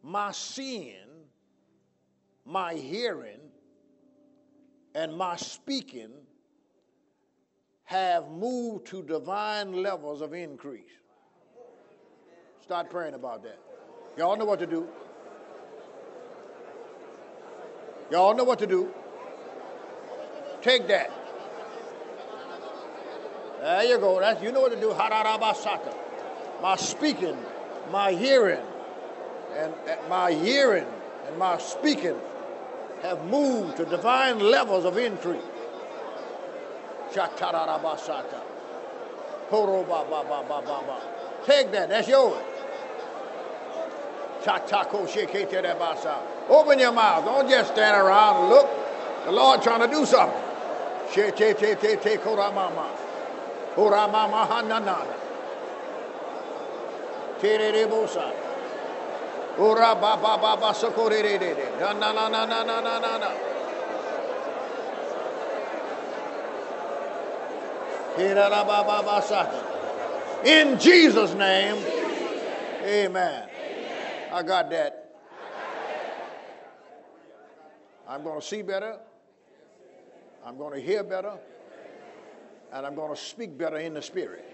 my seeing, my hearing, and my speaking have moved to divine levels of increase. Start praying about that. Y'all know what to do. Y'all know what to do. Take that. There you go. You know what to do. Hararabasata. My speaking, my hearing, and my speaking have moved to divine levels of increase. Shatarabasata. Take that. That's yours. Open your mouth. Don't just stand around and look. The Lord trying to do something. In Jesus' name, amen. I got that. I'm going to see better. I'm going to hear better. And I'm going to speak better in the spirit.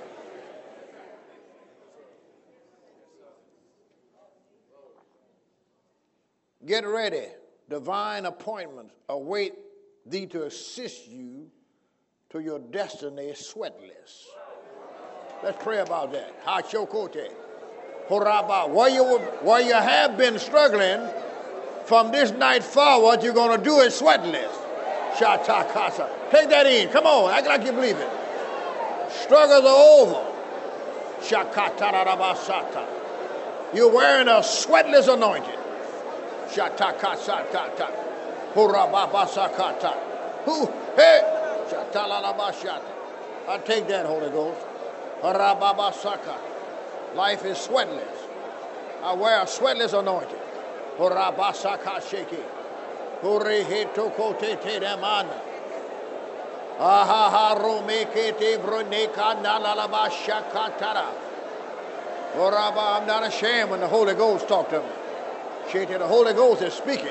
Get ready. Divine appointments await thee to assist you to your destiny sweatless. Let's pray about that. Hashokote. Horaba. Where you have been struggling, from this night forward, you're going to do it sweatless. Shatakasa. Take that in. Come on. Act like you believe it. Struggles are over. Shakatarabasata. You're wearing a sweatless anointing. Shatakasatata. Hurababasakata. Hey. Shatalalabashata. I take that, Holy Ghost. Harababasaka. Life is sweatless. I wear a sweatless anointing. Hurabasaka sheki. Hurihetokote demana. Ahaha romekete bruneka nalalabashakatara. Horaba, I'm not ashamed when the Holy Ghost talk to me. Shete, the Holy Ghost is speaking.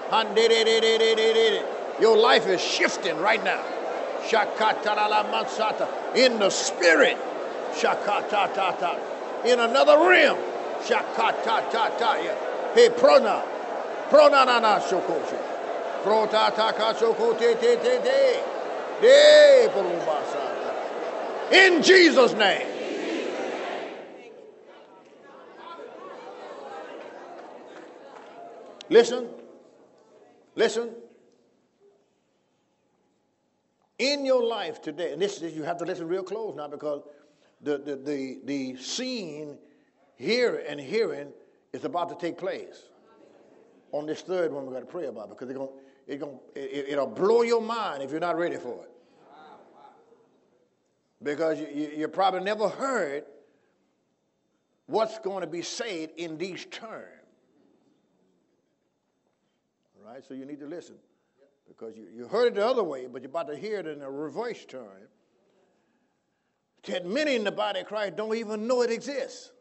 Your life is shifting right now. Shakatarala mansata. In the spirit. Shakatatata. In another realm. Shakatatata. Hey, prona na na shokoshi. Protataka shokote te te te. De porubasata. In Jesus' name. Listen. In your life today, and this you have to listen real close now, because the seeing, hearing is about to take place on this third one we're going to pray about, because it'll blow your mind if you're not ready for it. Because you probably never heard what's going to be said in these terms. All right, so you need to listen, because you heard it the other way, but you're about to hear it in a reverse term. That many in the body of Christ don't even know it exists.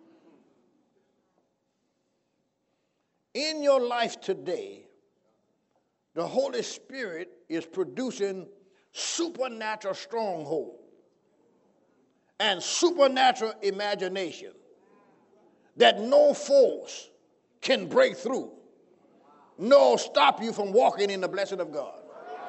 In your life today, the Holy Spirit is producing supernatural stronghold and supernatural imagination that no force can break through, nor stop you from walking in the blessing of God.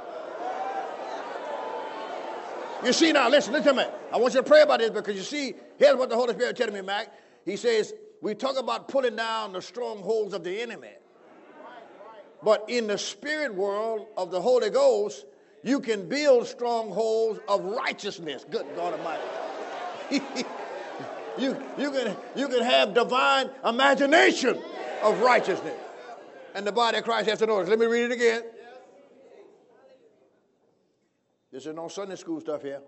You see now, listen to me. I want you to pray about this, because you see, here's what the Holy Spirit is telling me, Mac. He says, we talk about pulling down the strongholds of the enemy. But in the spirit world of the Holy Ghost, you can build strongholds of righteousness. Good God Almighty. you can have divine imagination of righteousness. And the body of Christ has to know this. Let me read it again. This is no Sunday school stuff here.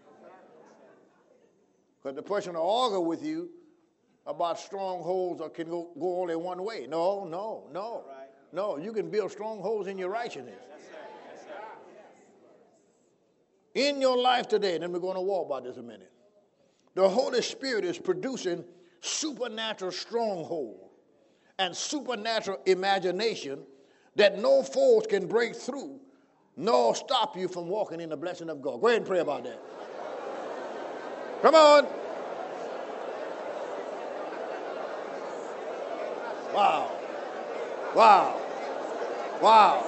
Because the person will argue with you about strongholds or can go only one way. No. You can build strongholds in your righteousness. In your life today, and then we're going to walk about this a minute. The Holy Spirit is producing supernatural strongholds and supernatural imagination that no force can break through nor stop you from walking in the blessing of God. Go ahead and pray about that. Come on. Wow. Wow. Wow.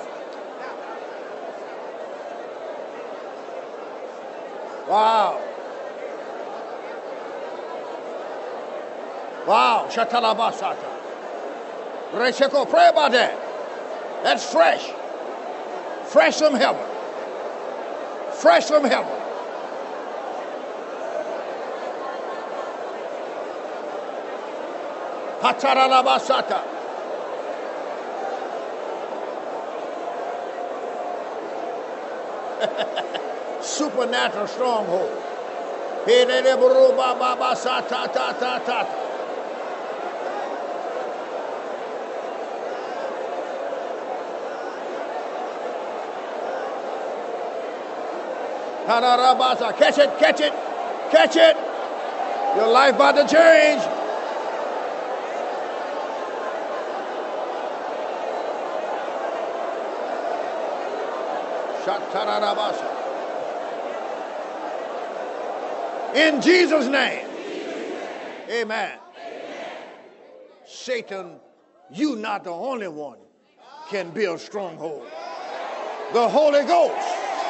Wow. Wow. Shatalabasata. Resheko. Pray about that. That's fresh. Fresh from heaven. Fresh from heaven. Hataralabasata. Supernatural stronghold. Catch it, catch it, catch it. Your life about to change. In Jesus' name. Amen. Satan, you not the only one can build stronghold. The Holy Ghost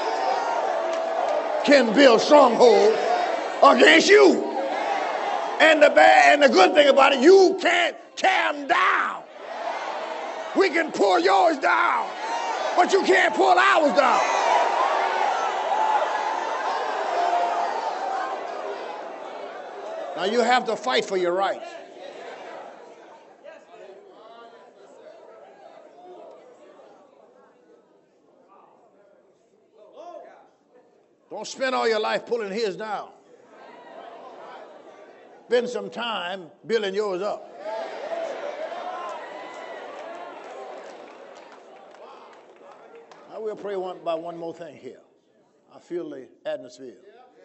can build stronghold against you. And the bad and the good thing about it, you can't tear them down. We can pull yours down, but you can't pull ours down. Now you have to fight for your rights. Don't spend all your life pulling his down. Spend some time building yours up. I will pray about one more thing here. I feel the atmosphere.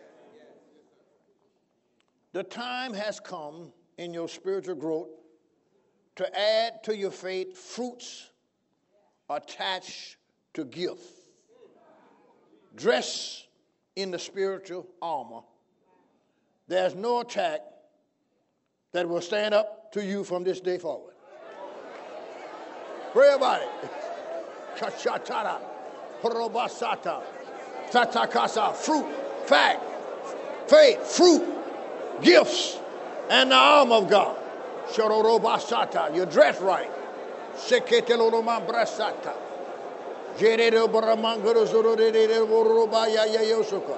The time has come in your spiritual growth to add to your faith fruits attached to gifts. Dress in the spiritual armor. There's no attack that will stand up to you from this day forward. Pray about it. Kachatara, Porobasata, Tatakasa, fruit, fact, faith, fruit, gifts, and the arm of God. Shororobasata, you dress right. Seketeloroma brasata. Jeredo baramangoro zororede borobaya yayosuka.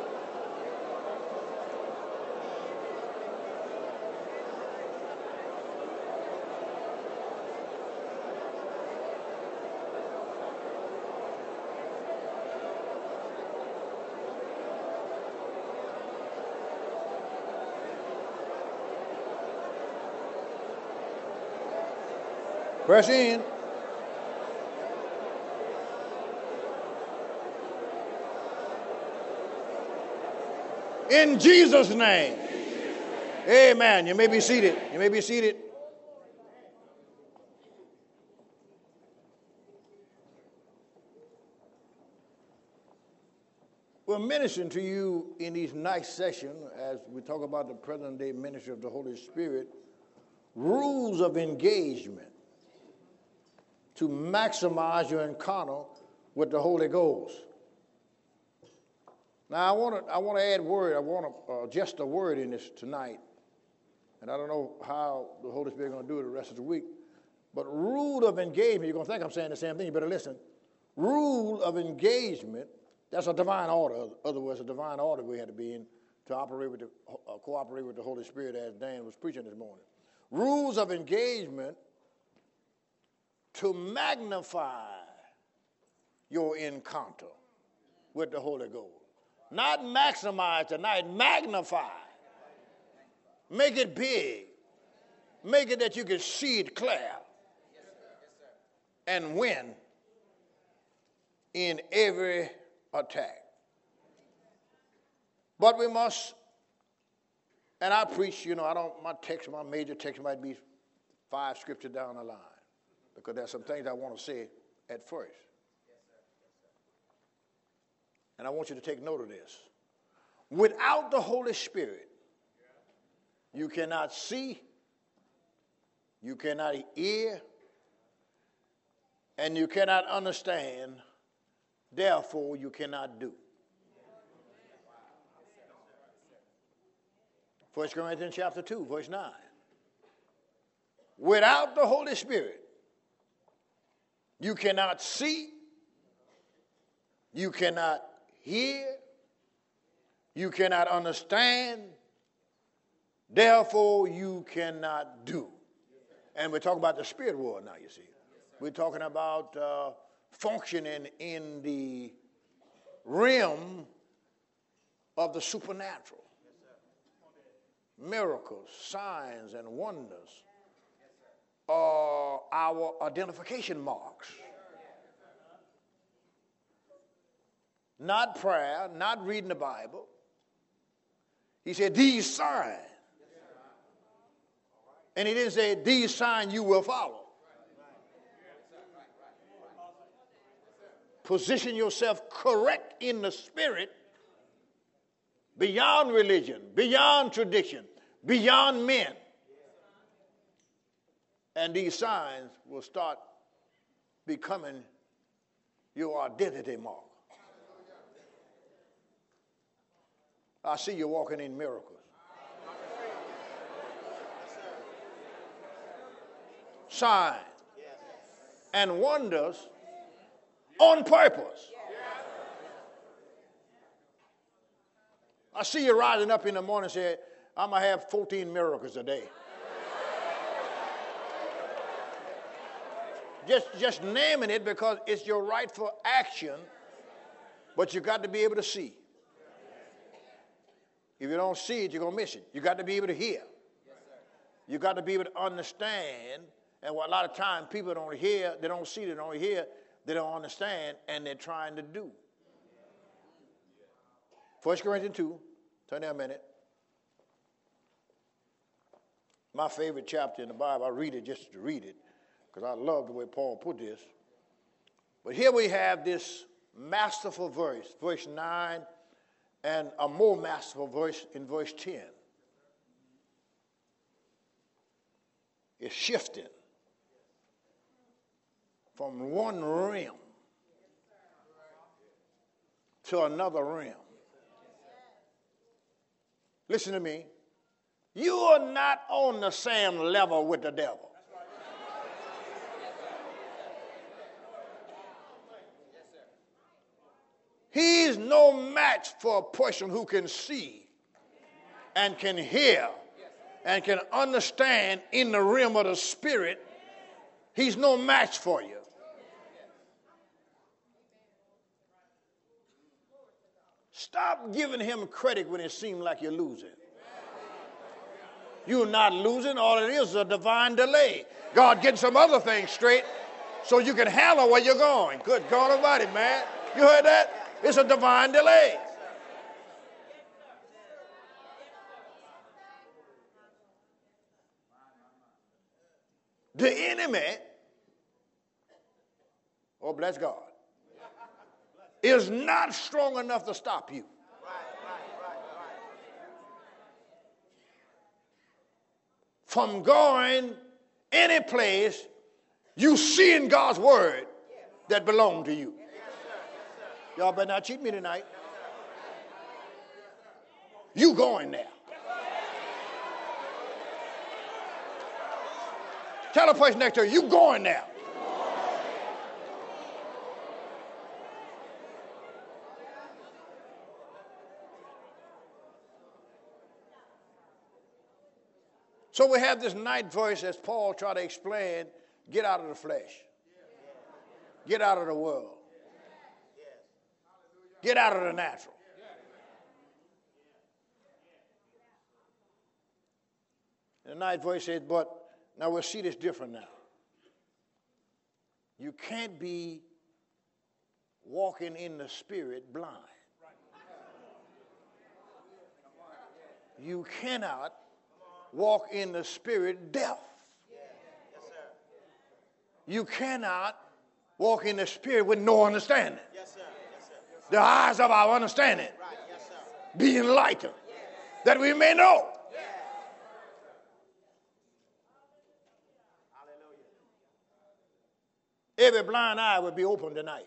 Press in. In Jesus' name. Amen. You may be seated. You may be seated. We're ministering to you in these night sessions as we talk about the present day ministry of the Holy Spirit, rules of engagement to maximize your encounter with the Holy Ghost. Now, I want to add word. I want to just a word in this tonight. And I don't know how the Holy Spirit is going to do it the rest of the week. But rule of engagement, you're going to think I'm saying the same thing. You better listen. Rule of engagement, that's a divine order. In other words, a divine order we had to be in to operate with cooperate with the Holy Spirit as Dan was preaching this morning. Rules of engagement to magnify your encounter with the Holy Ghost. Not maximize tonight, magnify. Make it big. Make it that you can see it clear and win in every attack. But we must, and I preach, my major text might be 5 scriptures down the line. because there's some things I want to say at first. And I want you to take note of this. Without the Holy Spirit, you cannot see, you cannot hear, and you cannot understand. Therefore, you cannot do. 1 Corinthians chapter 2, verse 9. Without the Holy Spirit, you cannot see, you cannot hear, you cannot understand, therefore you cannot do. And we're talking about the spirit world now, you see. We're talking about functioning in the realm of the supernatural. Miracles, signs, and wonders are our identification marks. Not prayer, not reading the Bible. He said, these signs. And he didn't say, these signs you will follow. Position yourself correct in the spirit, beyond religion, beyond tradition, beyond men. And these signs will start becoming your identity mark. I see you walking in miracles. Signs and wonders on purpose. I see you rising up in the morning and say, I'm going to have 14 miracles a day. Just naming it because it's your rightful action, but you got to be able to see. If you don't see it, you're going to miss it. You got to be able to hear. You got to be able to understand. And what a lot of times people don't hear, they don't see, they don't hear, they don't understand, and they're trying to do. 1 Corinthians 2, turn there a minute. My favorite chapter in the Bible, I read it just to read it, because I love the way Paul put this. But here we have this masterful verse, verse 9, and a more masterful verse in verse 10. It's shifting from one realm to another realm. Listen to me. You are not on the same level with the devil. He's no match for a person who can see and can hear and can understand in the realm of the spirit. He's no match for you. Stop giving him credit when it seems like you're losing. You're not losing. All it is a divine delay. God getting some other things straight so you can handle where you're going. Good God Almighty, man. You heard that? It's a divine delay. The enemy, oh bless God, is not strong enough to stop you. From going any place you see in God's word that belong to you. Y'all better not cheat me tonight. You going there. Tell the person next to you, you going there. So we have this night voice as Paul tried to explain, get out of the flesh. Get out of the world. Get out of the natural. And the night voice said, but now we'll see this different now. You can't be walking in the spirit blind. You cannot walk in the spirit deaf. You cannot walk in the Spirit with no understanding. Yes, sir. Yes, sir. Yes, sir. The eyes of our understanding Right. Yes, sir. be enlightened, that we may know. Hallelujah. Every blind eye will be open tonight.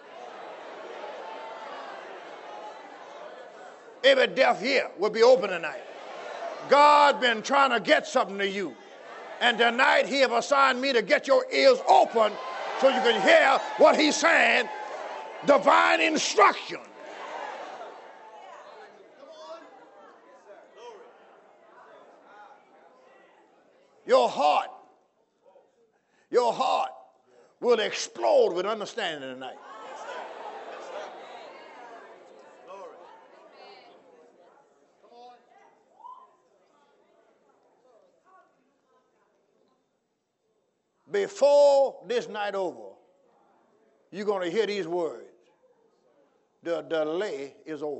Every deaf ear will be open tonight. God been trying to get something to you. And tonight he have assigned me to get your ears open so you can hear what he's saying. Divine instruction. Your heart will explode with understanding tonight. Before this night over, you're going to hear these words. The delay is over.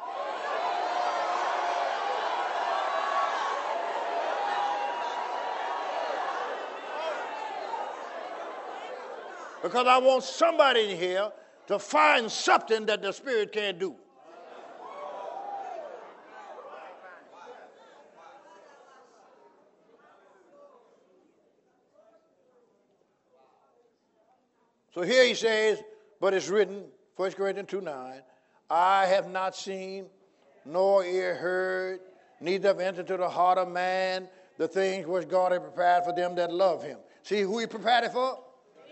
Because I want somebody in here to find something that the Spirit can't do. So here he says, but it's written, 1 Corinthians 2:9, I have not seen, nor ear heard, neither have entered to the heart of man the things which God has prepared for them that love him. See who he prepared it for?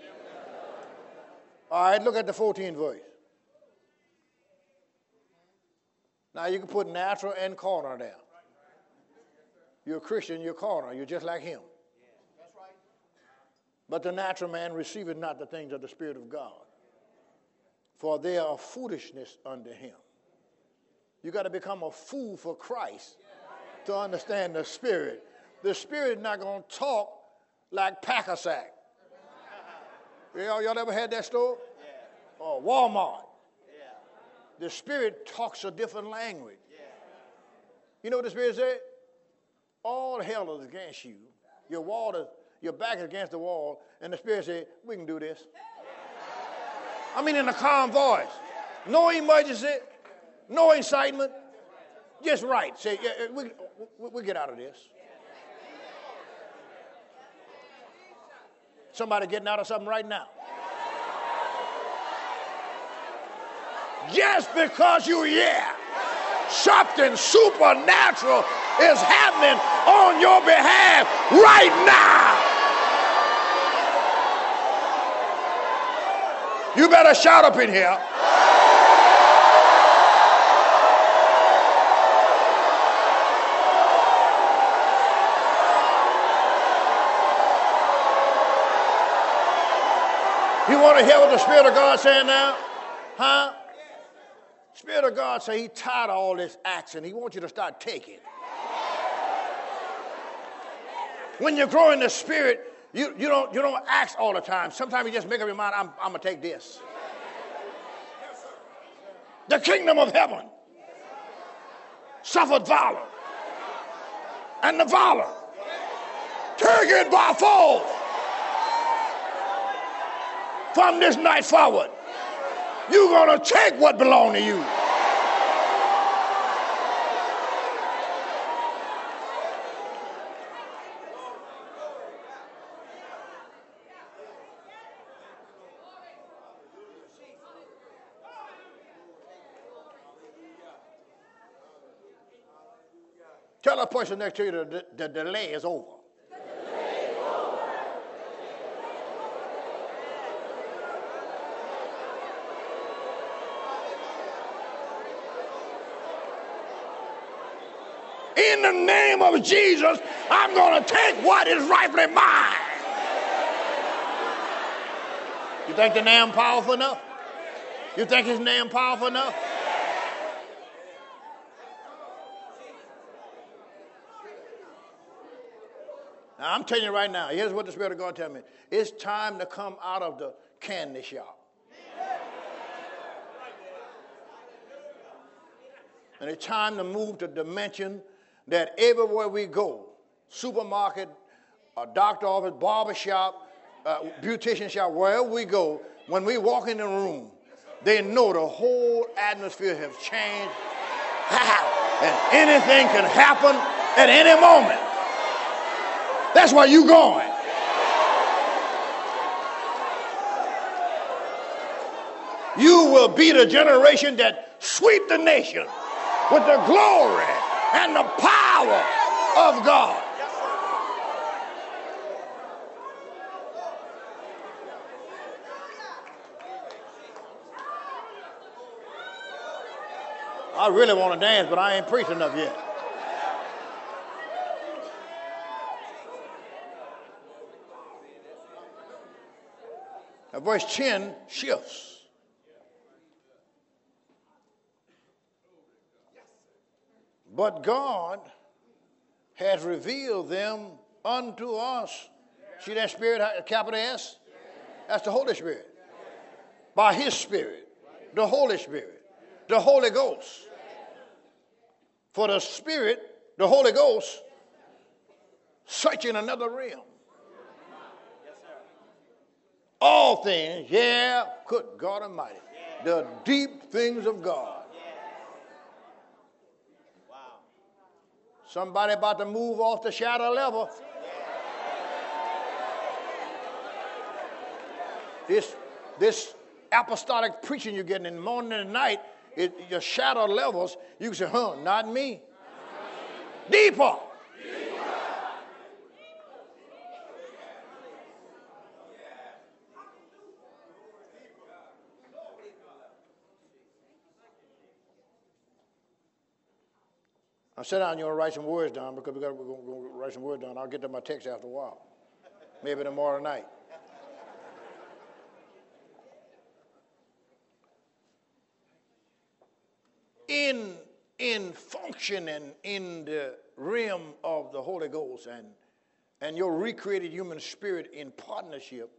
All right, look at the 14th verse. Now you can put natural and carnal there. You're a Christian, you're carnal, you're just like him. That's right. But the natural man receiveth not the things of the Spirit of God, for they are foolishness unto him. You got to become a fool for Christ to understand the Spirit. The Spirit is not going to talk like Pack-a-Sack. Y'all ever had that store? Yeah. Or Walmart. Yeah. The Spirit talks a different language. Yeah. You know what the Spirit said? All hell is against you. Your back is against the wall, and the Spirit said, we can do this. I mean in a calm voice. No emergency, no incitement, just right. Say, yeah, we get out of this. Somebody getting out of something right now. Just because something supernatural is happening on your behalf right now. You better shout up in here. You want to hear what the Spirit of God saying now? Huh? Spirit of God say he tired of all this action. He wants you to start taking. When you grow in the Spirit, you don't ask all the time. Sometimes you just make up your mind, I'm going to take this. The kingdom of heaven suffered violence, and the violent take it by force. From this night forward, you're going to take what belongs to you. Tell the person next to you that the delay is over. In the name of Jesus, I'm going to take what is rightfully mine. You think the name powerful enough? You think his name powerful enough? Now, I'm telling you right now, here's what the Spirit of God tells me. It's time to come out of the candy shop. And it's time to move to dimension that everywhere we go, supermarket, a doctor office, barber shop, beautician shop, wherever we go, when we walk in the room, they know the whole atmosphere has changed. And anything can happen at any moment. That's why you're going. You will be the generation that sweep the nation with the glory and the power of God. I really want to dance, but I ain't preached enough yet. Now, verse 10 shifts. But God has revealed them unto us. See that Spirit, capital S? That's the Holy Spirit. By His Spirit, the Holy Spirit, the Holy Ghost. For the Spirit, the Holy Ghost, searching another realm. All things, good God Almighty, the deep things of God. Somebody about to move off the shadow level. This apostolic preaching you're getting in the morning and night, your shadow levels, you can say, not me. Deeper. Now sit down, you're going to write some words down because we're going to write some words down. I'll get to my text after a while. Maybe tomorrow night. In functioning in the realm of the Holy Ghost and your recreated human spirit in partnership,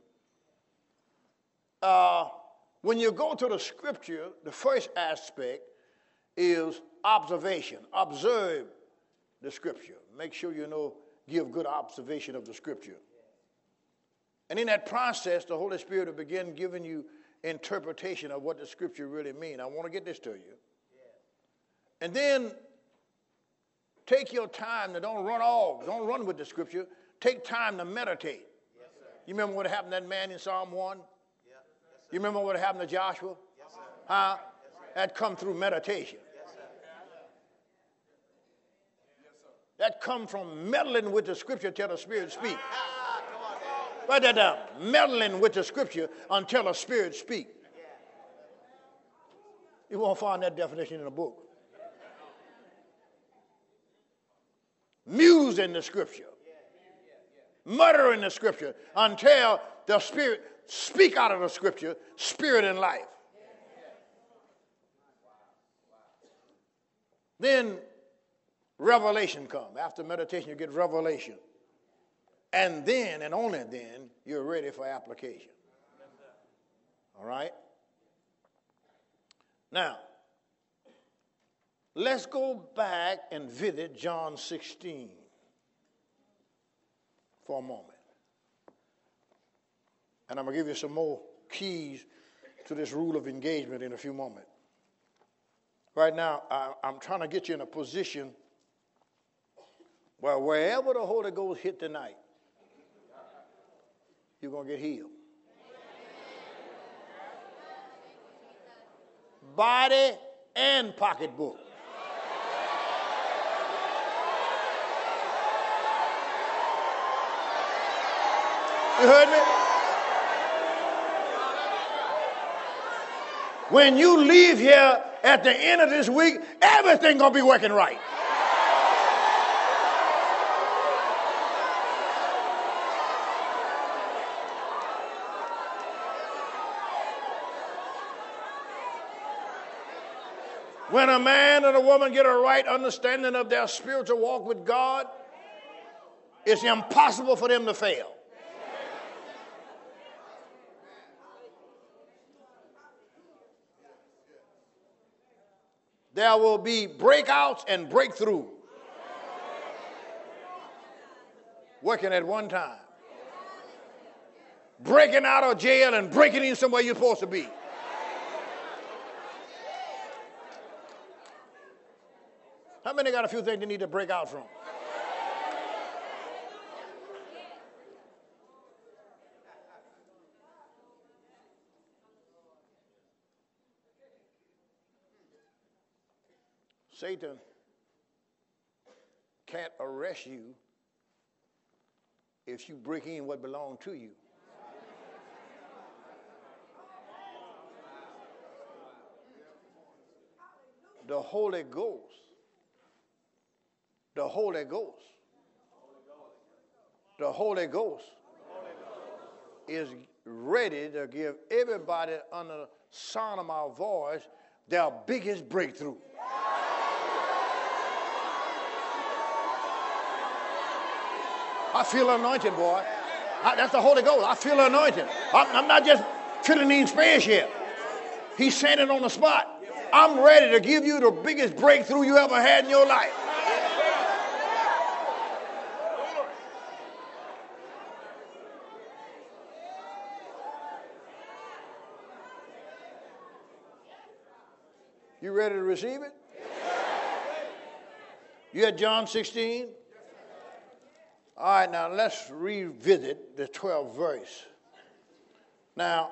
when you go to the scripture, the first aspect is observation. Observe the scripture. Make sure give good observation of the scripture. And in that process, the Holy Spirit will begin giving you interpretation of what the scripture really means. I want to get this to you. And then take your time to don't run with the scripture. Take time to meditate. Yes, you remember what happened to that man in Psalm 1? Yeah. Yes, you remember what happened to Joshua? Yes, sir. Huh? Yes, that come through meditation. Yes, sir. That come from meddling with the scripture till the Spirit speak. Write that down. Meddling with the scripture until the Spirit speak. You won't find that definition in the book. Musing the scripture, muttering the scripture until the Spirit speak out of the scripture, spirit and life. Then revelation comes. After meditation, you get revelation. And then, and only then, you're ready for application. All right? Now, let's go back and visit John 16 for a moment. And I'm going to give you some more keys to this rule of engagement in a few moments. Right now, I'm trying to get you in a position where wherever the Holy Ghost hit tonight, you're going to get healed. Body and pocketbook. You heard me? When you leave here at the end of this week, everything gonna be working right. When a man and a woman get a right understanding of their spiritual walk with God, it's impossible for them to fail. There will be breakouts and breakthroughs working at one time. breaking out of jail and breaking in somewhere you're supposed to be. How many got a few things they need to break out from? Satan can't arrest you if you break in what belongs to you. The Holy Ghost, the Holy Ghost, the Holy Ghost is ready to give everybody under the sound of my voice their biggest breakthrough. I feel anointed, boy. That's the Holy Ghost. I feel anointed. I'm not just filling in space here. He's saying it on the spot. I'm ready to give you the biggest breakthrough you ever had in your life. You ready to receive it? You at John 16? All right, now let's revisit the 12th verse. Now,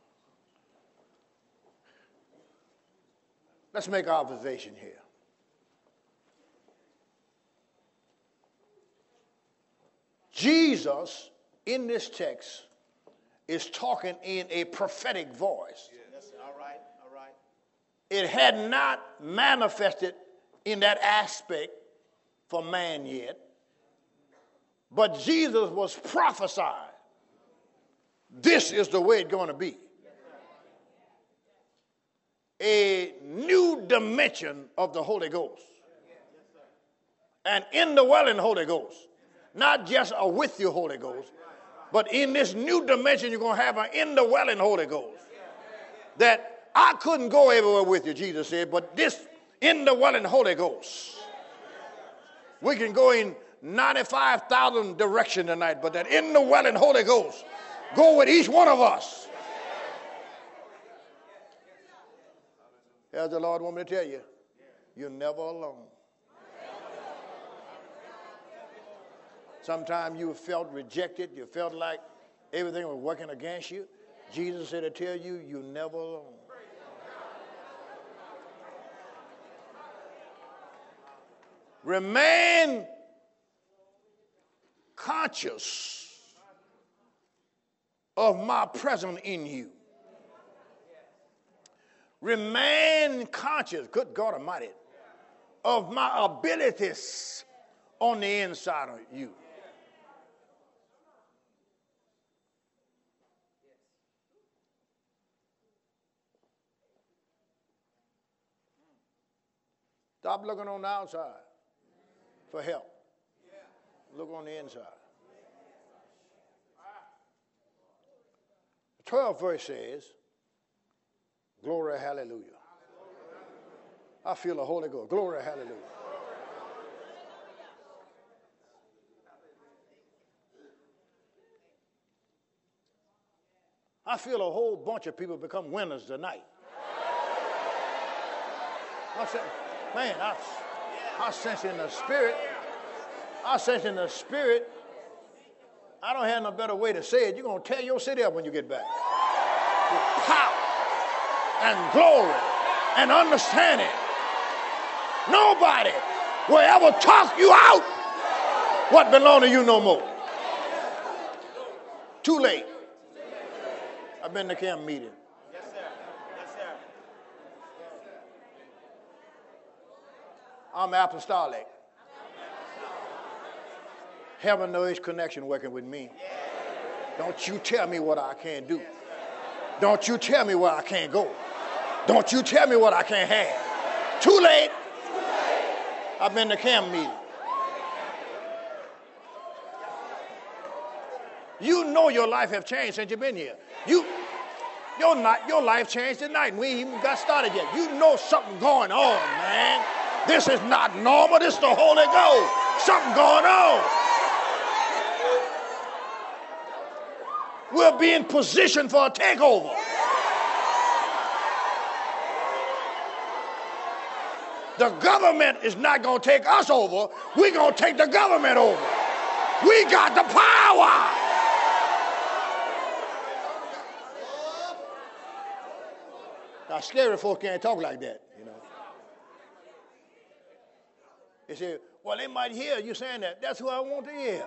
let's make an observation here. Jesus, in this text, is talking in a prophetic voice. Yes, all right, all right. It had not manifested in that aspect for man yet. But Jesus was prophesying. This is the way it's going to be. A new dimension of the Holy Ghost. An indwelling Holy Ghost. Not just a with you Holy Ghost, but in this new dimension you're going to have an indwelling Holy Ghost. That I couldn't go everywhere with you, Jesus said, but this indwelling Holy Ghost. We can go in 95,000 directions tonight, but that indwelling Holy Ghost go with each one of us. As the Lord want me to tell you, you're never alone. Sometimes you felt rejected, you felt like everything was working against you. Jesus said to tell you, you're never alone. Remain conscious of my presence in you. Remain conscious, good God Almighty, of my abilities on the inside of you. Stop looking on the outside for help. Look on the inside. The 12th verse says, glory, hallelujah. I feel the Holy Ghost. Glory, hallelujah. I feel a whole bunch of people become winners tonight. I said, man, I sense in the spirit. I sense in the spirit. I don't have no better way to say it. You're going to tear your city up when you get back. With power and glory and understanding. Nobody will ever talk you out what belongs to you no more. Too late. I've been to camp meeting. Yes, sir. Yes, sir. I'm apostolic. Heaven knows connection working with me. Don't you tell me what I can't do. Don't you tell me where I can't go. Don't you tell me what I can't have. Too late. I've been to camp meeting. You know your life have changed since you've been here. Your life changed tonight. We ain't even got started yet. You know something going on, man. This is not normal. This is the Holy Ghost. Something going on. We'll be in position for a takeover. The government is not going to take us over. We're going to take the government over. We got the power. Now, scary folks can't talk like that, you know. They say, well, they might hear you saying that. That's who I want to hear.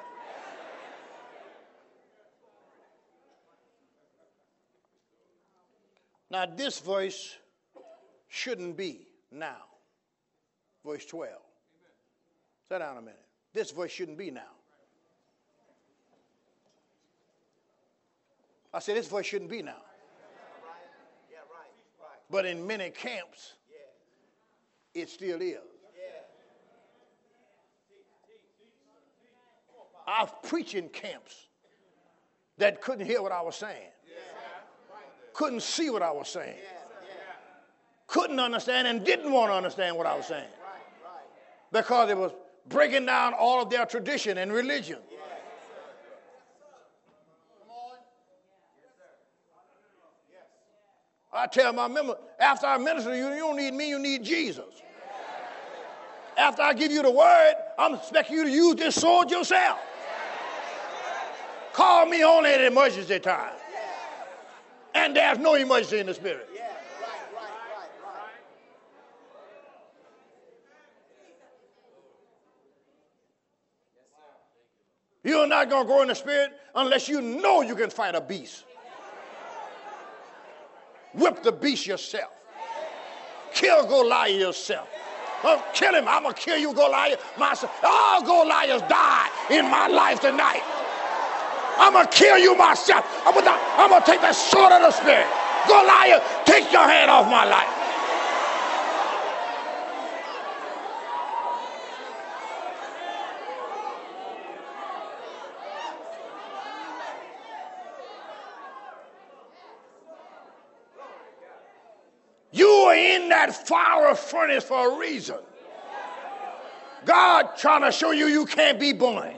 Now, this verse shouldn't be now. Verse 12. Sit down a minute. This verse shouldn't be now. I said this verse shouldn't be now. But in many camps, it still is. I've preached in camps that couldn't hear what I was saying. Couldn't see what I was saying. Couldn't understand and didn't want to understand what I was saying. Because it was breaking down all of their tradition and religion. I tell my members, after I minister to you, you don't need me, you need Jesus. After I give you the word, I'm expecting you to use this sword yourself. Call me only at emergency time. And there's no emergency in the spirit. You're not going to grow in the spirit unless you know you can fight a beast. Whip the beast yourself. Kill Goliath yourself. Kill him. I'm going to kill you, Goliath, myself. All Goliaths die in my life tonight. I'm going to kill you myself. I'm going to take the sword of the spirit. Goliath, take your hand off my life. You are in that fiery furnace for a reason. God trying to show you you can't be born.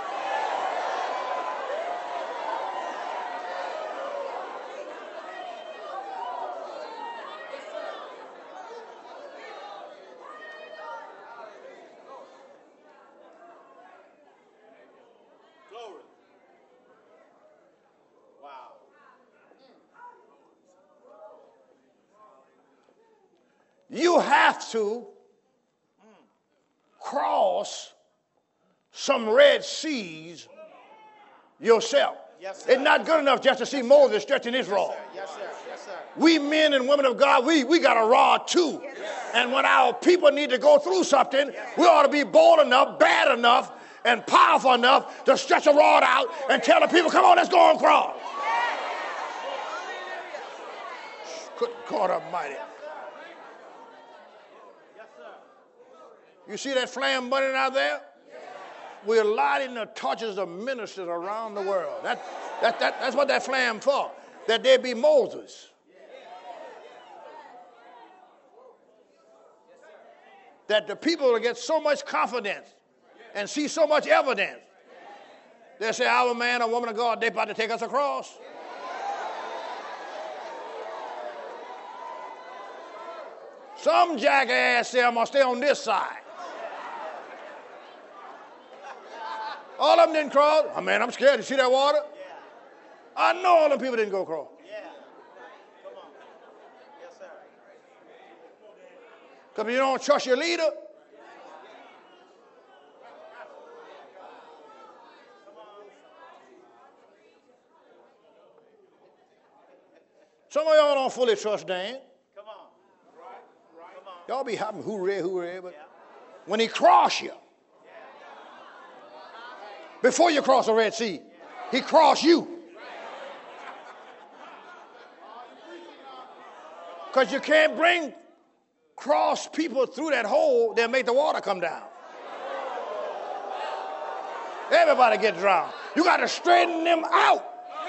You have to cross some Red Seas yourself. Yes, it's not good enough just to see Moses stretching his rod. Yes, sir. Yes, sir. We men and women of God, we got a rod too. Yes. And when our people need to go through something, we ought to be bold enough, bad enough, and powerful enough to stretch a rod out and tell the people, come on, let's go and cross. Good God Almighty. You see that flame burning out there? We're lighting the torches of ministers around the world. That's what that flame for, that there be Moses. That the people will get so much confidence and see so much evidence. They say, our man or woman of God, they're about to take us across. Some jackass say, I'm going to stay on this side. All of them didn't cross. Oh, man, I'm scared. You see that water? Yeah. I know all the people didn't go across. Yeah. Come on. Yes, sir. Because you don't trust your leader. Some of y'all don't fully trust Dan. Come on. Come on. Y'all be hopping, hooray, but when he cross you, before you cross the Red Sea, he crossed you. Because you can't bring cross people through that hole, they'll make the water come down. Everybody get drowned. You got to straighten them out.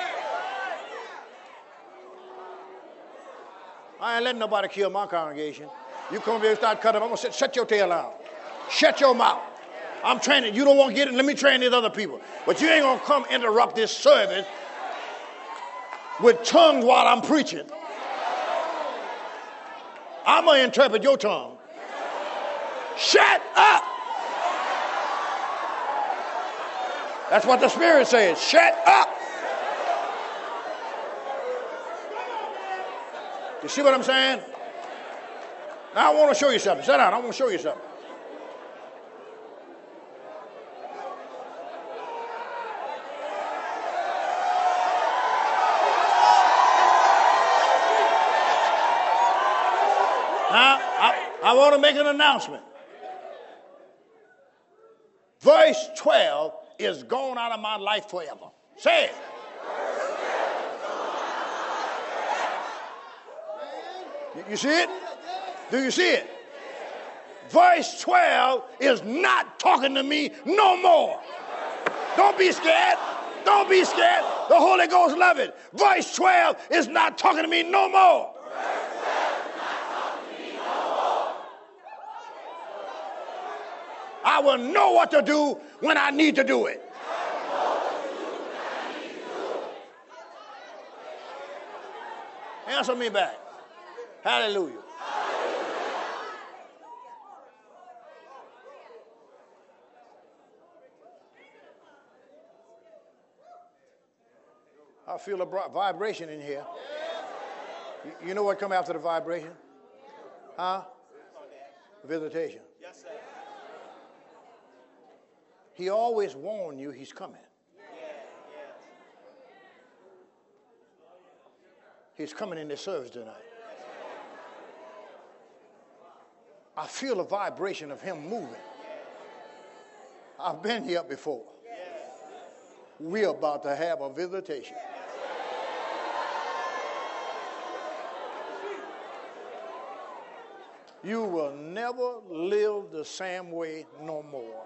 I ain't letting nobody kill my congregation. You come here and start cutting them. I'm going to shut your tail out. Shut your mouth. I'm training. You don't want to get it. Let me train these other people. But you ain't going to come interrupt this service with tongues while I'm preaching. I'm going to interpret your tongue. Shut up. That's what the Spirit says. Shut up. You see what I'm saying? Now I want to show you something. Sit down. I want to show you something. Now, I want to make an announcement. Verse 12 is gone out of my life forever. Say it. You see it? Do you see it? Verse 12 is not talking to me no more. Don't be scared. Don't be scared. The Holy Ghost love it. Verse 12 is not talking to me no more. I will know what to do when I need to do it. Answer me back. Hallelujah. I feel a vibration in here. You know what comes after the vibration? Huh? Visitation. Yes, sir. He always warned you he's coming. He's coming in this service tonight. I feel a vibration of him moving. I've been here before. We're about to have a visitation. You will never live the same way no more.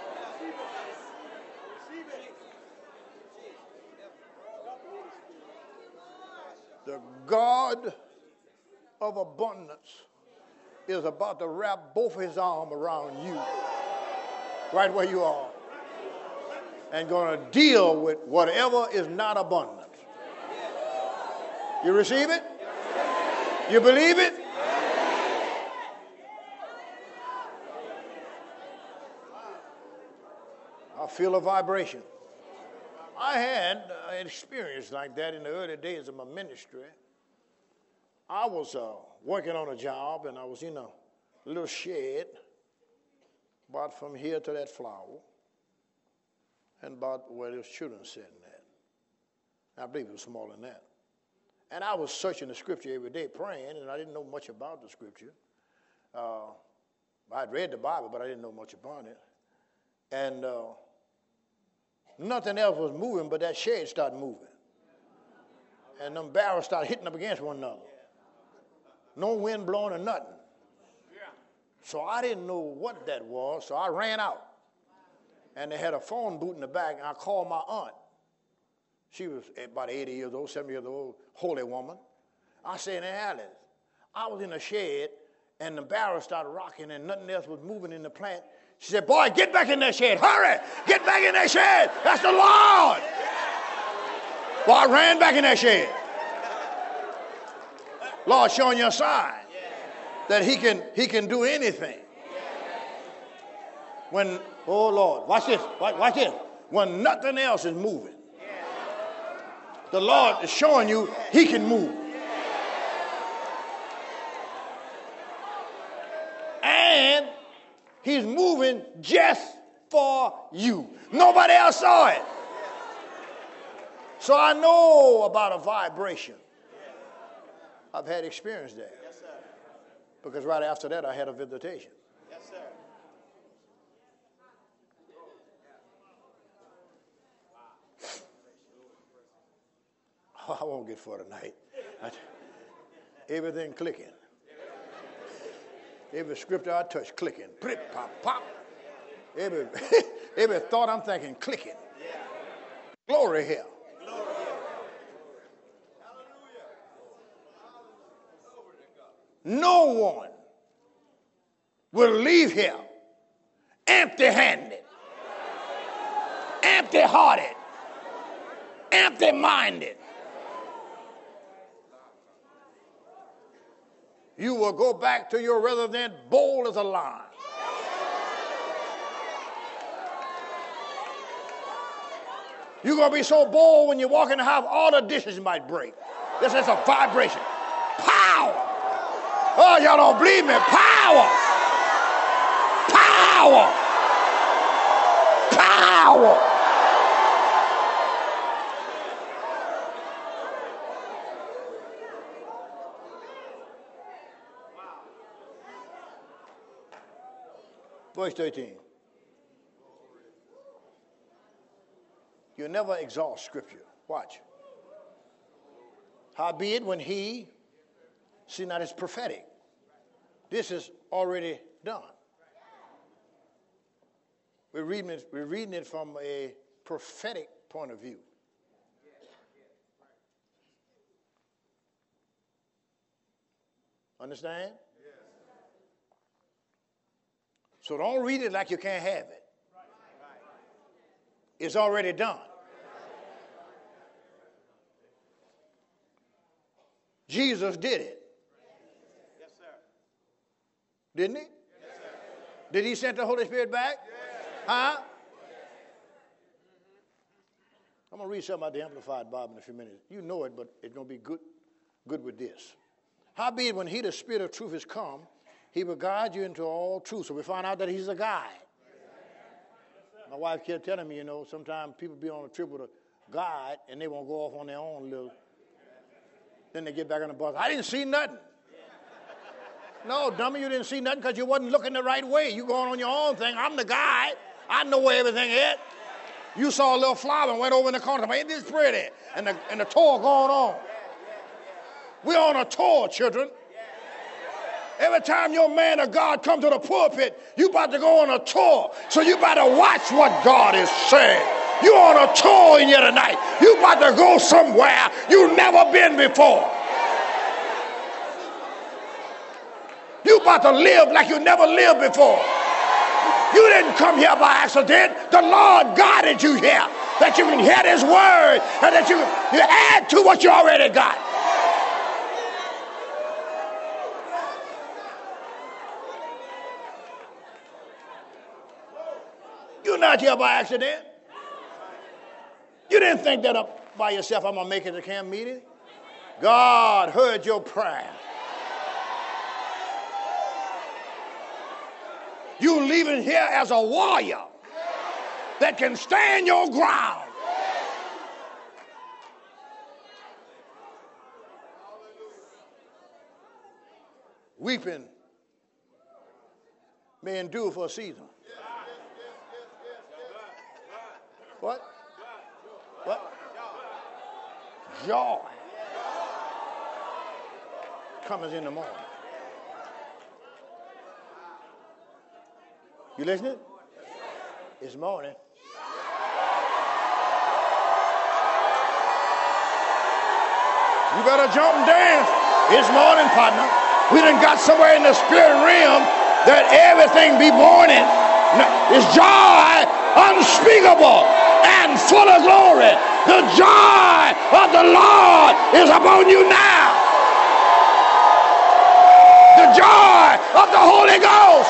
The God of abundance is about to wrap both his arms around you, right where you are, and going to deal with whatever is not abundant. You receive it? You believe it? I feel a vibration. I had an experience like that in the early days of my ministry. I was working on a job, and I was in a little shed about from here to that flower and about where those children sitting at. I believe it was smaller than that. And I was searching the scripture every day, praying, and I didn't know much about the scripture. I'd read the Bible, but I didn't know much about it. And nothing else was moving, but that shed started moving. And them barrels started hitting up against one another. No wind blowing or nothing. So I didn't know what that was, so I ran out. And they had a phone booth in the back, and I called my aunt. She was about 80 years old, 70 years old, holy woman. I said, Aunt Alice, I was in the shed, and the barrel started rocking, and nothing else was moving in the plant. She said, boy, get back in that shed. Hurry, get back in that shed. That's the Lord. Well, I ran back in that shed. Lord showing you a sign that he can do anything. When, oh Lord, watch this, watch this. When nothing else is moving, the Lord is showing you he can move. And he's moving just for you. Nobody else saw it. So I know about a vibration. I've had experience there. Yes, sir. Because right after that, I had a visitation. Yes, sir. Oh, I won't get for tonight. Everything clicking. Every scripture I touch, clicking. Prip, pop, pop. Every thought I'm thinking, clicking. Glory here. No one will leave here empty-handed, empty-hearted, empty-minded. you will go back to your resident bold as a lion. You're going to be so bold when you walk in the house, all the dishes might break. This is a vibration. Power. Oh, y'all don't believe me. Power. Power. Power. Verse 13. You never exhaust Scripture. Watch. Howbeit, when he, see now it's prophetic. This is already done. We're reading it from a prophetic point of view. Understand? So don't read it like you can't have it. It's already done. Jesus did it. Yes, sir. Didn't he? Yes, sir. Did he send the Holy Spirit back? Yes. Huh? I'm going to read something out the Amplified Bible in a few minutes. You know it, but it's going to be good with this. Howbeit, when he, the Spirit of truth, is come, he will guide you into all truth. So we find out that he's a guide. My wife kept telling me, sometimes people be on a trip with a guide and they won't go off on their own little. Then they get back on the bus. I didn't see nothing. No, dummy, you didn't see nothing because you wasn't looking the right way. You going on your own thing. I'm the guide. I know where everything is. You saw a little flower and went over in the corner. Ain't this pretty? And the tour going on. We're on a tour, children. Every time your man of God comes to the pulpit, you about to go on a tour. So you about to watch what God is saying. You on a tour in here tonight. You about to go somewhere you never been before. You about to live like you never lived before. You didn't come here by accident. The Lord guided you here. That you can hear His word and that you add to what you already got. You're not here by accident. You didn't think that up by yourself, I'm going to make it to camp meeting. God heard your prayer. You leaving here as a warrior that can stand your ground. Weeping may endure for a season. What? What? Joy comes in the morning. You listening? It's morning. You better jump and dance. It's morning, partner. We done got somewhere in the spirit realm that everything be morning. It's joy unspeakable and full of glory. The joy of the Lord is upon you now. The joy of the Holy Ghost.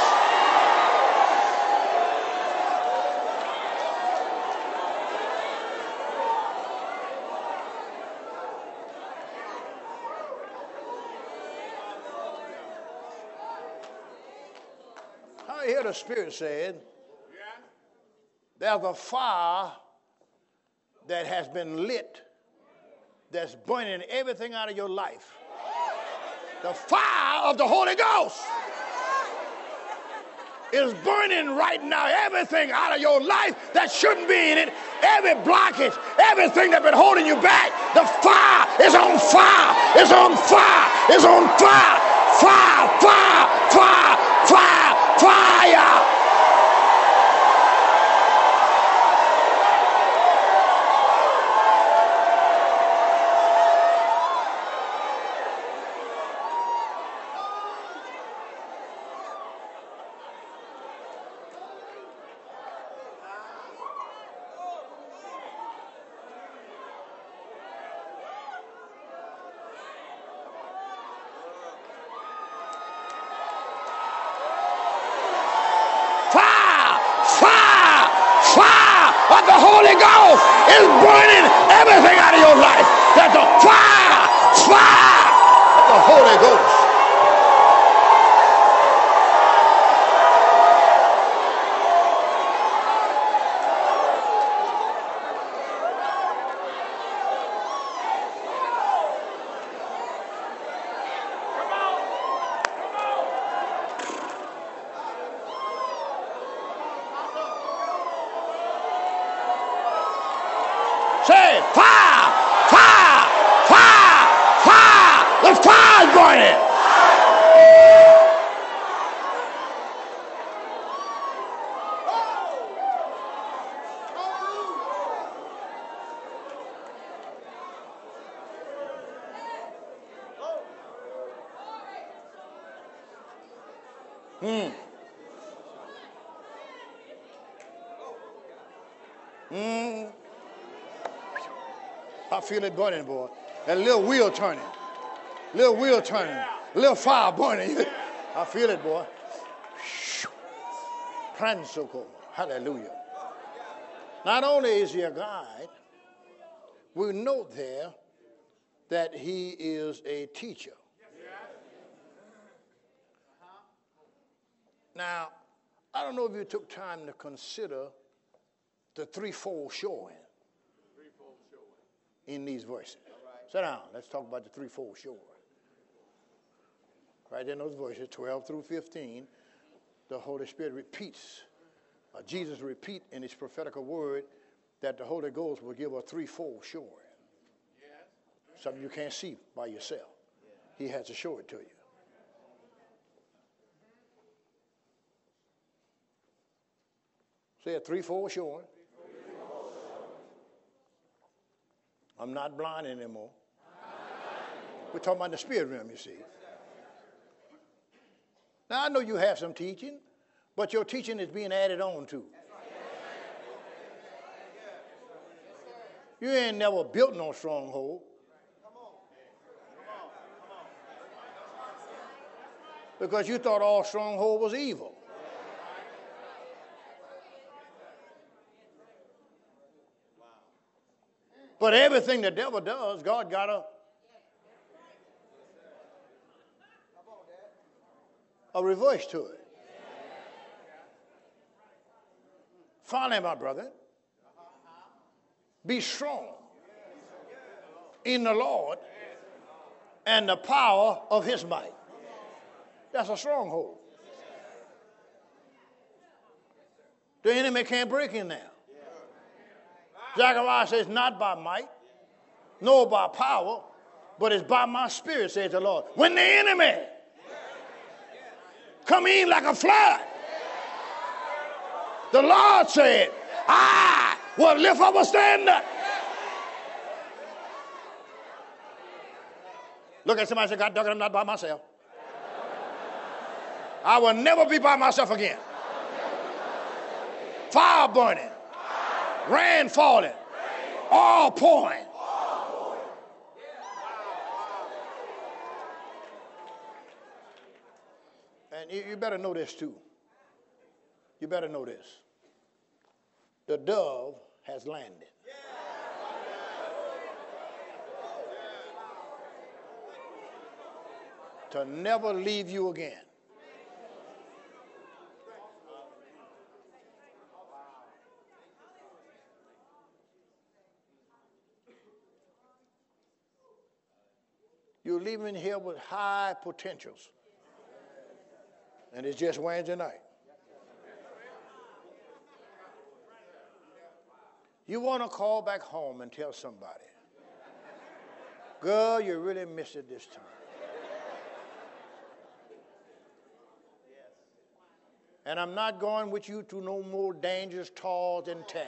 I hear the Spirit said, there's a fire that has been lit that's burning everything out of your life. The fire of the Holy Ghost is burning right now everything out of your life that shouldn't be in it. Every blockage, everything that's been holding you back. The fire is on fire. It's on fire. It's on fire. Fire, fire, fire, fire, fire. But the Holy Ghost is burning everything out of your life. That's a fire, fire of the Holy Ghost. Say, fire, fire, fire, fire. The fire's burning. I feel it burning, boy. That little wheel turning. Little wheel turning. Little fire burning. I feel it, boy. Pransoko. Hallelujah. Not only is he a guide, we note there that he is a teacher. Now, I don't know if you took time to consider the threefold showing in these verses. Sit down. Let's talk about the threefold showing. Right in those verses, 12 through 15, the Holy Spirit repeats, Jesus repeat in his prophetical word that the Holy Ghost will give a threefold showing. Something you can't see by yourself. He has to show it to you. Say a threefold showing. I'm not blind anymore. We're talking about the spirit realm, you see. Now, I know you have some teaching, but your teaching is being added on to. You ain't never built no stronghold. Because you thought all stronghold was evil. But everything the devil does, God got a reverse to it. Finally, my brother, be strong in the Lord and the power of his might. That's a stronghold. The enemy can't break in there. Zechariah says, not by might, nor by power, but it's by my spirit, says the Lord. When the enemy come in like a flood, the Lord said, I will lift up a standard. Look at somebody and say, God, dog it, I'm not by myself. I will never be by myself again. Fire burning. Rain falling, all pouring. And you better know this too. You better know this. The dove has landed. To never leave you again. You're leaving here with high potentials. And it's just Wednesday night. You want to call back home and tell somebody, girl, you really missed it this time. And I'm not going with you to no more dangerous toils and tears.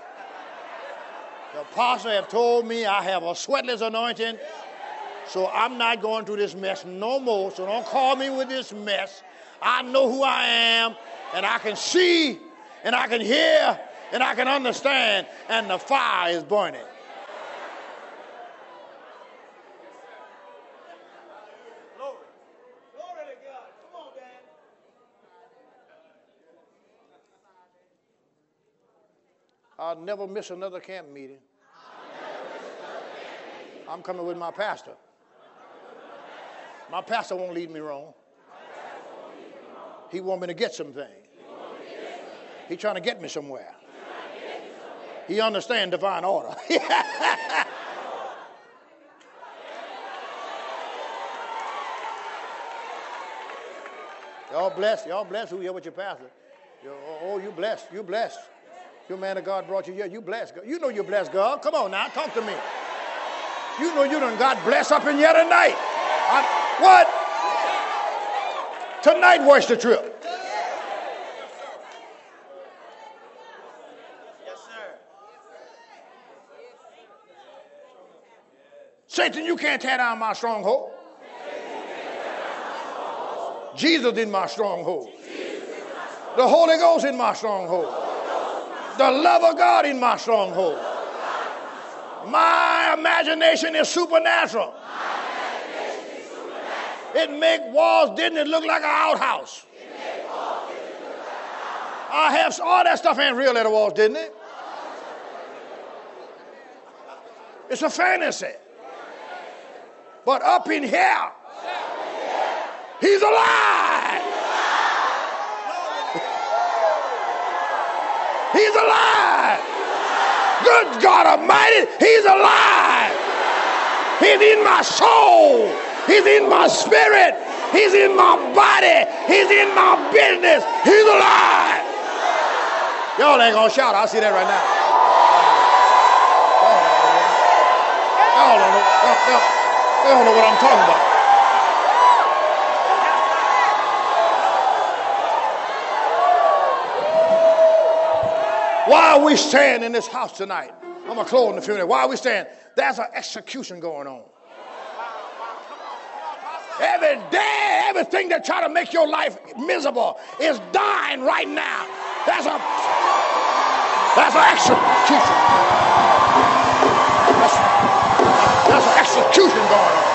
The apostle have told me I have a sweatless anointing. So I'm not going through this mess no more. So don't call me with this mess. I know who I am, and I can see, and I can hear, and I can understand, and the fire is burning. Glory. Glory to God. Come on, Dan. I'll never miss another camp meeting. I'm coming with my pastor. My pastor won't lead me wrong. He want me to get some things. He's trying to get me somewhere. He understands divine order. Y'all blessed. Who here with your pastor? Oh, you blessed. You blessed. Your man of God brought you here. You blessed. You know you're blessed, God. Come on now, talk to me. You know you done got blessed up in here tonight. What? Tonight, where's the trip? Satan, you can't tear down my stronghold. Jesus in my stronghold. The Holy Ghost in my stronghold. The love of God in my stronghold. My imagination is supernatural. It make walls, didn't it look like an outhouse? I have all that stuff ain't real at the walls, didn't it? It's a fantasy. But up in here, he's alive. He's alive. Good God Almighty, he's alive. He's in my soul. He's in my spirit. He's in my body. He's in my business. He's alive. Y'all ain't gonna shout. I see that right now. Y'all don't know what I'm talking about. Why are we staying in this house tonight? I'm going to close in a few minutes. Why are we staying? There's an execution going on. Every day, everything that try to make your life miserable is dying right now. There's an execution. There's an execution going on.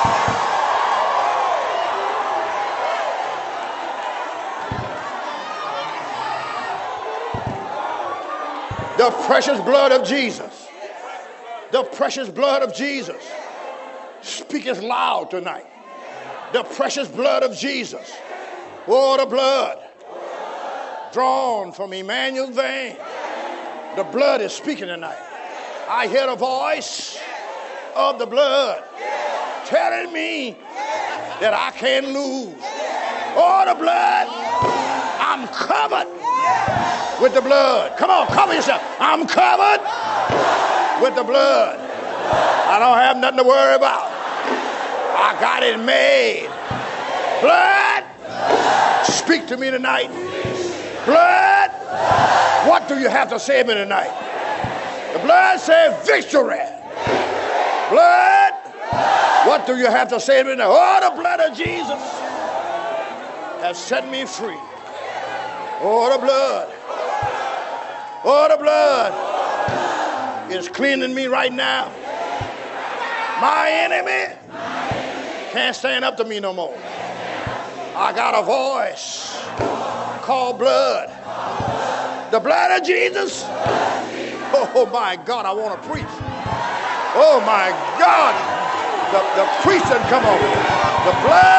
The precious blood of Jesus. The precious blood of Jesus. Speaketh loud tonight. The precious blood of Jesus. Oh, the blood. Drawn from Emmanuel's vein. The blood is speaking tonight. I hear the voice of the blood telling me that I can't lose. Oh, the blood. I'm covered with the blood. Come on, cover yourself. I'm covered with the blood. I don't have nothing to worry about. I got it made. Blood, speak to me tonight. Blood, what do you have to say to me tonight? The blood says victory. Blood, what do you have to say to me tonight? Oh, the blood of Jesus has set me free. Oh, the blood. Oh, the blood is cleaning me right now. My enemy can't stand up to me no more. I got a voice called blood. The blood of Jesus. Oh, my God, I want to preach. Oh, my God. The priest done come over. The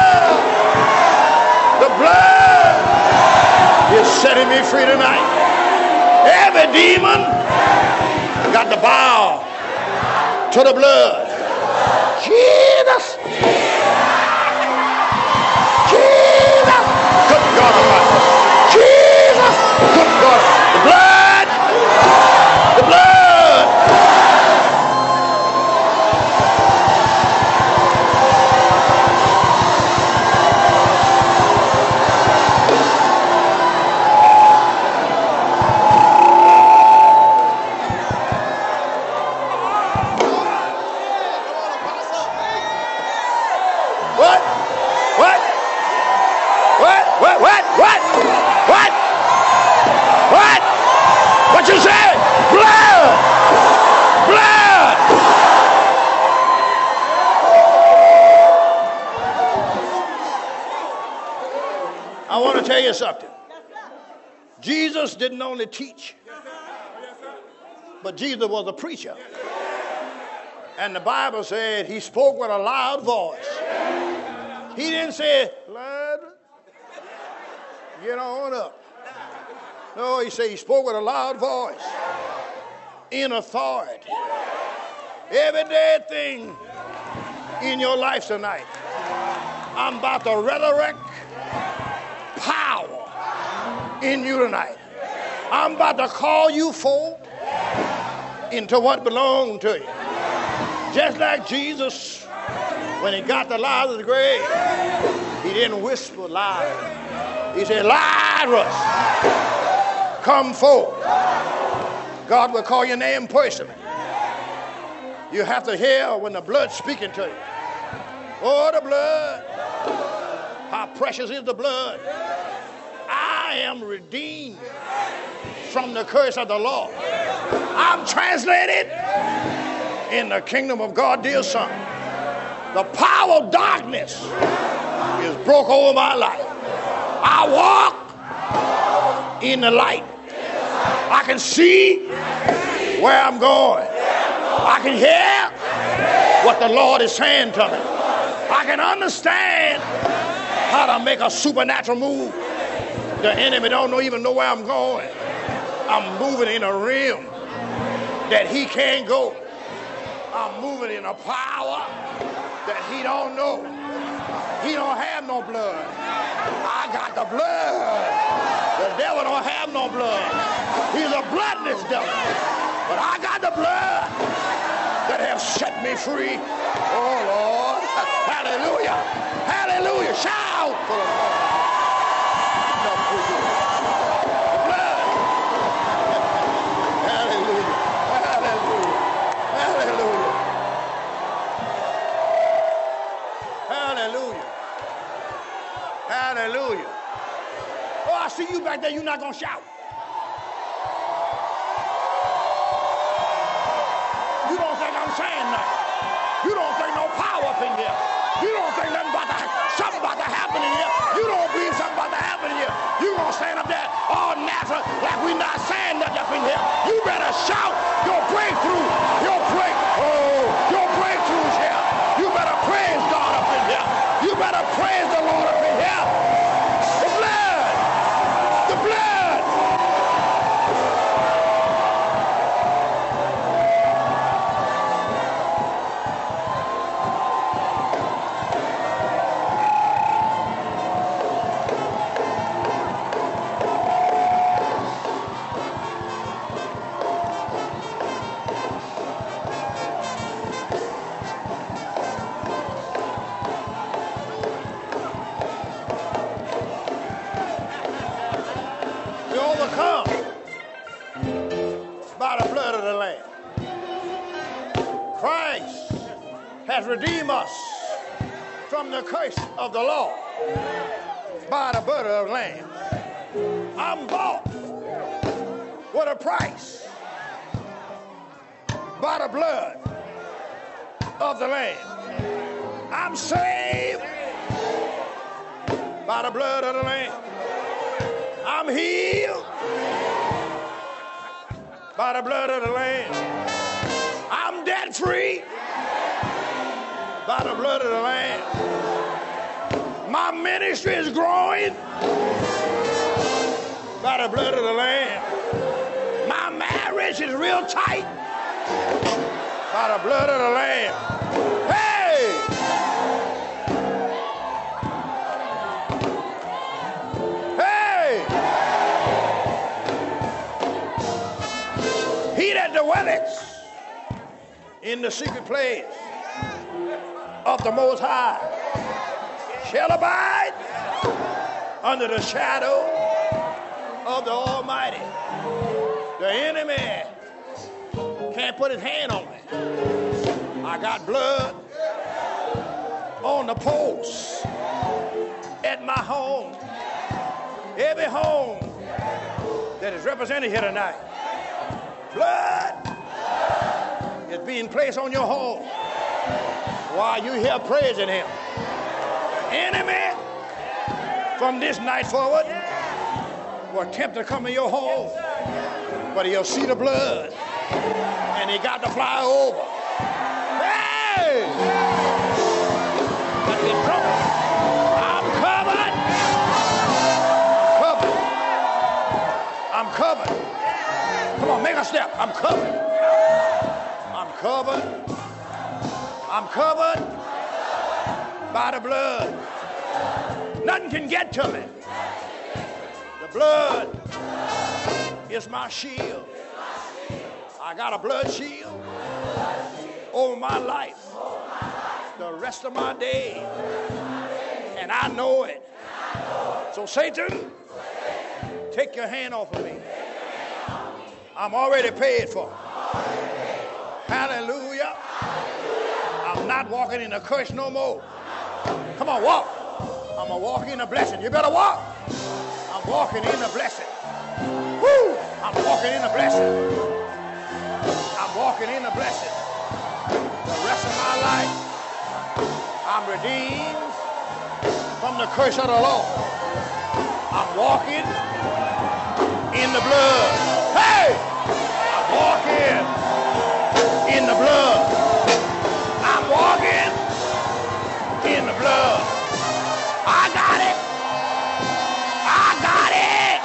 blood is setting me free tonight. Every demon got to bow to the blood. Jesus. Jesus. Good God Almighty. Jesus. Good God. The blood. The blood. What you say? Blood! Blood! I want to tell you something. Jesus didn't only teach But Jesus was a preacher. And the Bible said he spoke with a loud voice. He didn't say, Lazarus, get on up. No, he said he spoke with a loud voice in authority. Every dead thing in your life tonight, I'm about to resurrect power in you tonight. I'm about to call you forth into what belonged to you. Just like Jesus, when he got to Lazarus' grave, he didn't whisper loud. He said, Lazarus, come forth. God will call your name personally. You have to hear when the blood's speaking to you. Oh, the blood. How precious is the blood. I am redeemed from the curse of the law. I'm translated in the kingdom of God, dear son. The power of darkness is broke over my life. I walk in the light. I can see where I'm going. I can hear what the Lord is saying to me. I can understand how to make a supernatural move. The enemy don't even know where I'm going. I'm moving in a realm that he can't go. I'm moving in a power that he don't know. He don't have no blood. I got the blood. The devil don't have no blood. He's a bloodless devil. But I got the blood that has set me free. Oh, Lord. Hallelujah. Hallelujah. Shout for the Lord. The blood. Hallelujah. Hallelujah. Hallelujah. Hallelujah. Hallelujah. Oh, I see you back there. You're not going to shout. You don't think I'm saying nothing. You don't think no power up in here. You don't think nothing something about to happen in here. You don't believe something about to happen in here. You gonna stand up there all natural like we not saying nothing up in here. You better shout your breakthrough. Your breakthrough's here. You better praise God up in here. You better praise the Lord up in here. The blood. The blood. By the blood of the Lamb. Christ has redeemed us from the curse of the law by the blood of the Lamb. I'm bought with a price by the blood of the Lamb. I'm saved by the blood of the Lamb. I'm healed by the blood of the Lamb. I'm debt free by the blood of the Lamb. My ministry is growing by the blood of the Lamb. My marriage is real tight by the blood of the Lamb. Hey! Hey! He that dwelleth in the secret place of the Most High shall abide under the shadow of the Almighty. The enemy can't put his hand on me. I got blood on the post at my home. Every home that is represented here tonight. Blood is being placed on your home while you here praising him. Enemy from this night forward will attempt to come in your home, but he'll see the blood And he got to fly over. Hey! Got to get drunk. I'm covered. I'm covered. Come on, make a step. I'm covered. I'm covered. I'm covered by the blood. Nothing can get to me. The blood is my shield. I got a blood shield over my life the rest of my days. And I know it. So Satan, take your hand off of me. I'm already paid for. Hallelujah. I'm not walking in a curse no more. Come on, walk. I'm going to walk in a blessing. You better walk. I'm walking in a blessing. Woo! I'm walking in a blessing. I'm walking in a blessing. The rest of my life, I'm redeemed from the curse of the law. I'm walking in the blood. Hey! I'm walking in the blood. I'm walking in the blood. I got it. I got it.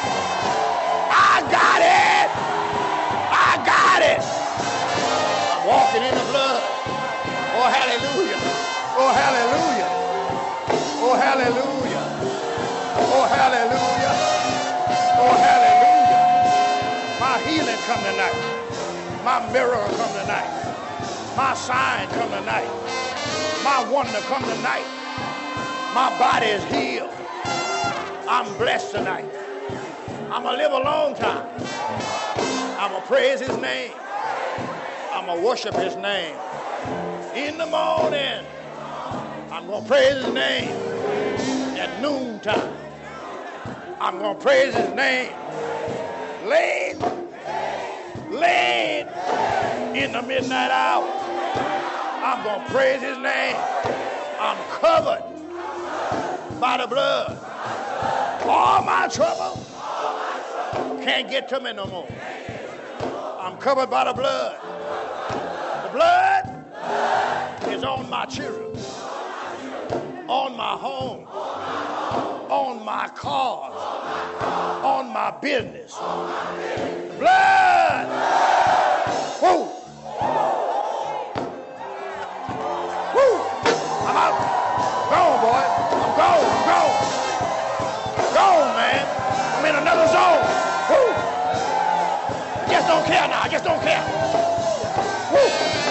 I got it. I got it. I'm walking in the blood. Oh, hallelujah. Oh, hallelujah. Oh, hallelujah. Oh, hallelujah. Oh, hallelujah. My healing come tonight. My miracle come tonight. My sign come tonight. My wonder come tonight. My body is healed. I'm blessed tonight. I'm going to live a long time. I'm going to praise his name. I'm going to worship his name. In the morning, I'm going to praise his name. At noontime, I'm going to praise his name. Late in the midnight hour, I'm going to praise his name. I'm covered by the blood. All my trouble can't get to me no more. I'm covered by the blood. The blood is on my children, on my home, on my cars, on my business. The blood. Woo. Woo. I'm out. Gone, boy. I'm gone. I'm gone. Gone, man. I'm in another zone. Woo. I just don't care now. I just don't care. Woo.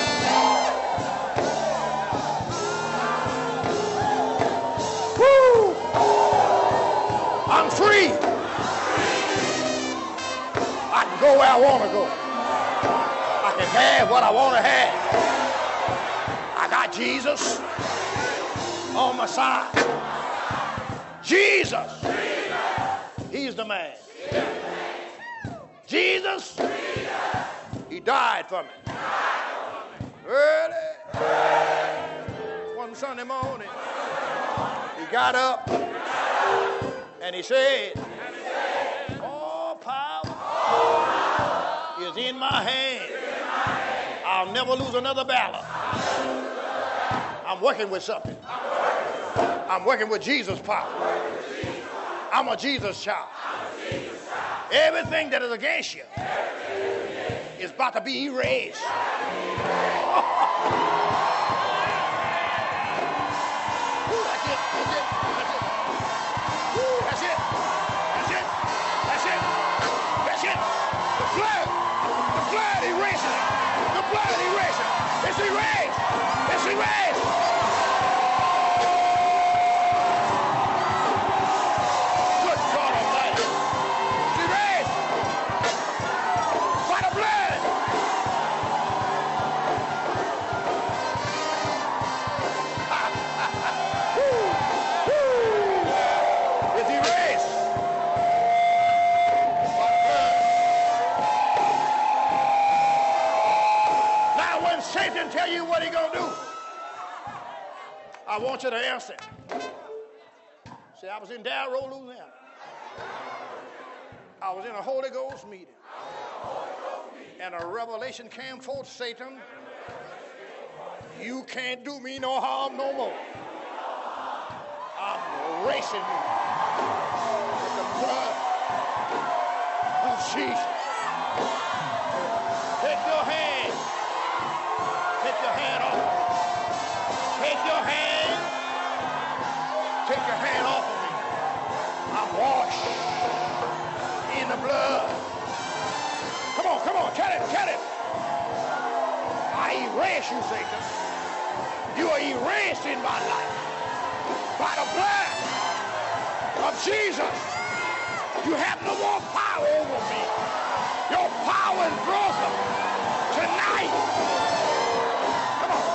Woo. I'm free. I can go where I want to go. I can have what I want to have. I got Jesus on my side. Jesus. He's the man. Jesus. He died for me. Early. One Sunday morning, he got up and he said, all power is in my hand. I'll never lose another battle. I'm working with something. I'm working with Jesus' power. I'm a Jesus child. Everything that is against you is about to be erased. It's erased. It's erased. Good God Almighty. It's erased. By the blood. It's erased. By the blood. Now when Satan tell you what he gonna do, I want you to answer. See, I was in Darrow, Louisiana. I was in a Holy Ghost meeting. And a revelation came forth, Satan. You can't do me no harm no more. I'm racing you with the blood of Jesus. Take your hand. Take your hand off. Take your hand. Take your hand off of me. I'm washed in the blood. Come on, tell it. I erase you, Satan. You are erased in my life by the blood of Jesus. You have no more power over me. Your power is broken tonight. Come on.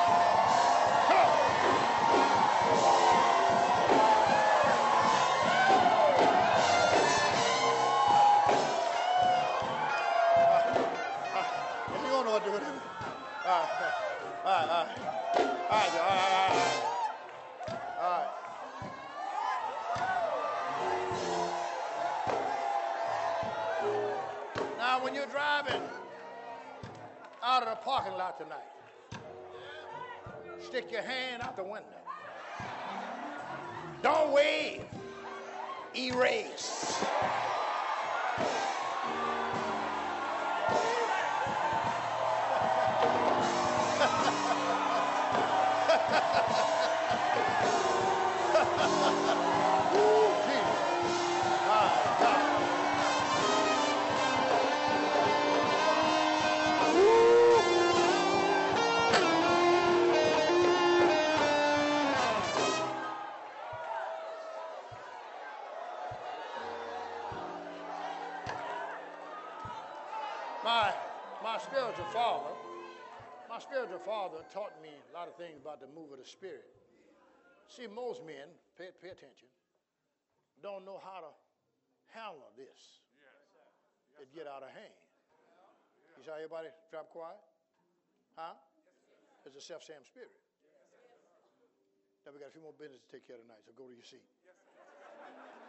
You don't know what to do with it. All right. Now, when you're driving out of the parking lot tonight, stick your hand out the window. Don't wave. Erase. My spiritual father taught me a lot of things about the move of the Spirit. See, most men, pay attention, don't know how to handle this. It get out of hand. You saw everybody drop quiet? Huh? It's a self-same spirit. Now we got a few more business to take care of tonight, so go to your seat.